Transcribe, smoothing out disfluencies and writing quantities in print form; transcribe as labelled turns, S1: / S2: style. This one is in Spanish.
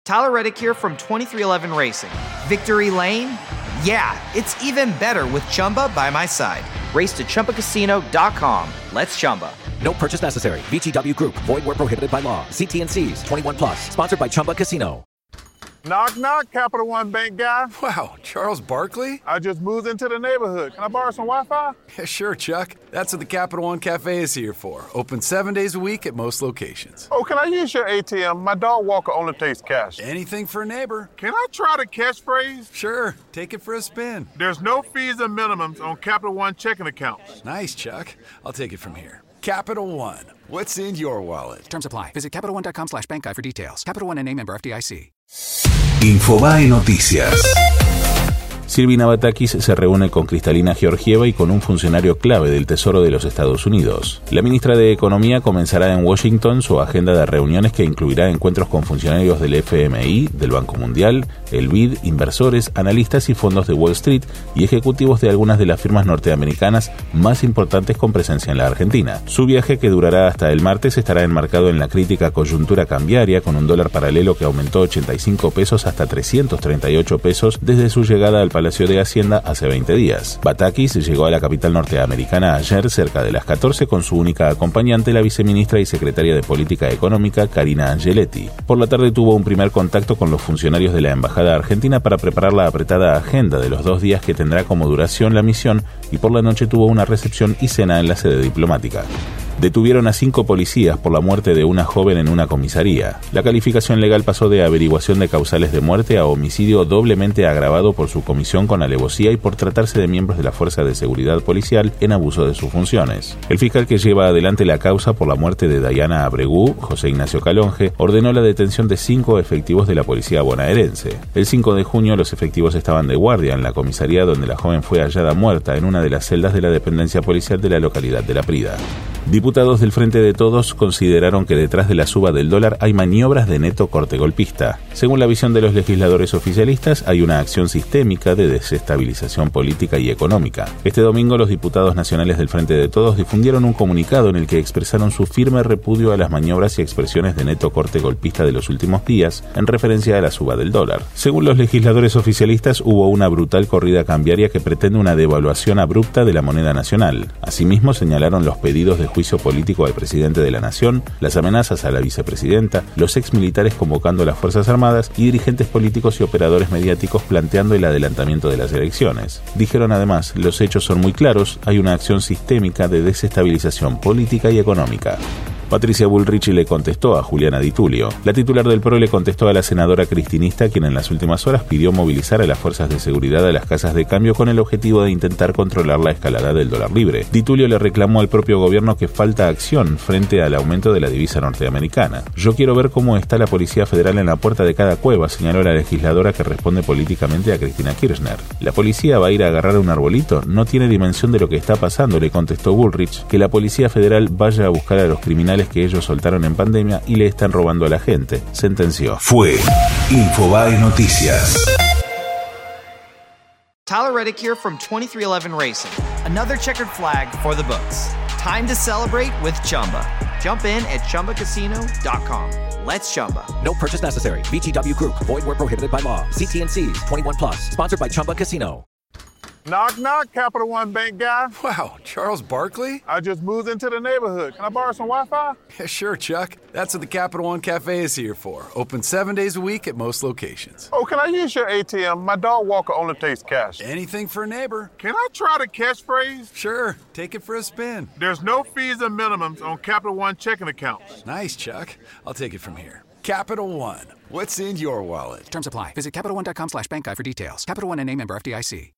S1: Tyler Reddick here from 2311 Racing. Victory Lane? Yeah, it's even better with Chumba by my side. Race to ChumbaCasino.com. Let's Chumba.
S2: No purchase necessary. VGW Group. Void where prohibited by law. See T&Cs. 21 plus. Sponsored by Chumba Casino.
S3: Knock, knock, Capital One Bank guy.
S4: Wow, Charles Barkley?
S3: I just moved into the neighborhood. Can I borrow some Wi-Fi?
S4: Yeah, sure, Chuck. That's what the Capital One Cafe is here for. Open 7 days a week at most locations.
S3: Oh, can I use your ATM? My dog Walker only takes cash.
S4: Anything for a neighbor.
S3: Can I try the catchphrase?
S4: Sure, take it for a spin.
S3: There's no fees and minimums on Capital One checking accounts.
S4: Nice, Chuck. I'll take it from here. Capital One. What's in your wallet?
S5: Terms apply. Visit CapitalOne.com/bankguide for details. Capital One N.A. member FDIC.
S6: Infobae Noticias.
S7: Silvina Batakis se reúne con Kristalina Georgieva y con un funcionario clave del Tesoro de los Estados Unidos. La ministra de Economía comenzará en Washington su agenda de reuniones que incluirá encuentros con funcionarios del FMI, del Banco Mundial, el BID, inversores, analistas y fondos de Wall Street y ejecutivos de algunas de las firmas norteamericanas más importantes con presencia en la Argentina. Su viaje, que durará hasta el martes, estará enmarcado en la crítica coyuntura cambiaria, con un dólar paralelo que aumentó 85 pesos hasta 338 pesos desde su llegada al Palacio de Hacienda hace 20 días. Batakis llegó a la capital norteamericana ayer cerca de las 14 con su única acompañante, la viceministra y secretaria de Política Económica, Karina Angeletti. Por la tarde tuvo un primer contacto con los funcionarios de la Embajada Argentina para preparar la apretada agenda de los 2 días que tendrá como duración la misión, y por la noche tuvo una recepción y cena en la sede diplomática. Detuvieron a 5 policías por la muerte de una joven en una comisaría. La calificación legal pasó de averiguación de causales de muerte a homicidio doblemente agravado por su comisión con alevosía y por tratarse de miembros de la Fuerza de Seguridad Policial en abuso de sus funciones. El fiscal que lleva adelante la causa por la muerte de Dayana Abregú, José Ignacio Calonge, ordenó la detención de 5 efectivos de la policía bonaerense. El 5 de junio los efectivos estaban de guardia en la comisaría donde la joven fue hallada muerta en una de las celdas de la dependencia policial de la localidad de La Prida. Diputados del Frente de Todos consideraron que detrás de la suba del dólar hay maniobras de neto corte golpista. Según la visión de los legisladores oficialistas, hay una acción sistémica de desestabilización política y económica. Este domingo, los diputados nacionales del Frente de Todos difundieron un comunicado en el que expresaron su firme repudio a las maniobras y expresiones de neto corte golpista de los últimos días, en referencia a la suba del dólar. Según los legisladores oficialistas, hubo una brutal corrida cambiaria que pretende una devaluación abrupta de la moneda nacional. Asimismo, señalaron los pedidos de juicio político al presidente de la Nación, las amenazas a la vicepresidenta, los exmilitares convocando a las Fuerzas Armadas y dirigentes políticos y operadores mediáticos planteando el adelantamiento de las elecciones. Dijeron además, los hechos son muy claros, hay una acción sistémica de desestabilización política y económica. Patricia Bullrich le contestó a Juliana Di Tulio. La titular del PRO le contestó a la senadora cristinista, quien en las últimas horas pidió movilizar a las fuerzas de seguridad a las casas de cambio con el objetivo de intentar controlar la escalada del dólar libre. Di Tulio le reclamó al propio gobierno que falta acción frente al aumento de la divisa norteamericana. Yo quiero ver cómo está la Policía Federal en la puerta de cada cueva, señaló la legisladora que responde políticamente a Cristina Kirchner. ¿La policía va a ir a agarrar un arbolito? No tiene dimensión de lo que está pasando, le contestó Bullrich. Que la Policía Federal vaya a buscar a los criminales que ellos soltaron en pandemia y le están robando a la gente, sentenció.
S6: Fue Infobae Noticias.
S1: Tyler Reddick here from 2311 Racing. Another checkered flag for the books. Time to celebrate with Chumba. Jump in at ChumbaCasino.com. Let's Chumba.
S2: No purchase necessary. VGW Group. Void where prohibited by law. See T&Cs. 21 plus. Sponsored by Chumba Casino.
S3: Knock, knock, Capital One Bank guy.
S4: Wow, Charles Barkley?
S3: I just moved into the neighborhood. Can I borrow some Wi-Fi?
S4: Yeah, sure, Chuck. That's what the Capital One Cafe is here for. Open 7 days a week at most locations.
S3: Oh, can I use your ATM? My dog Walker only takes cash.
S4: Anything for a neighbor.
S3: Can I try the catchphrase?
S4: Sure, take it for a spin.
S3: There's no fees and minimums on Capital One checking accounts.
S4: Nice, Chuck. I'll take it from here. Capital One. What's in your wallet?
S5: Terms apply. Visit CapitalOne.com/bankguide for details. Capital One N.A. member FDIC.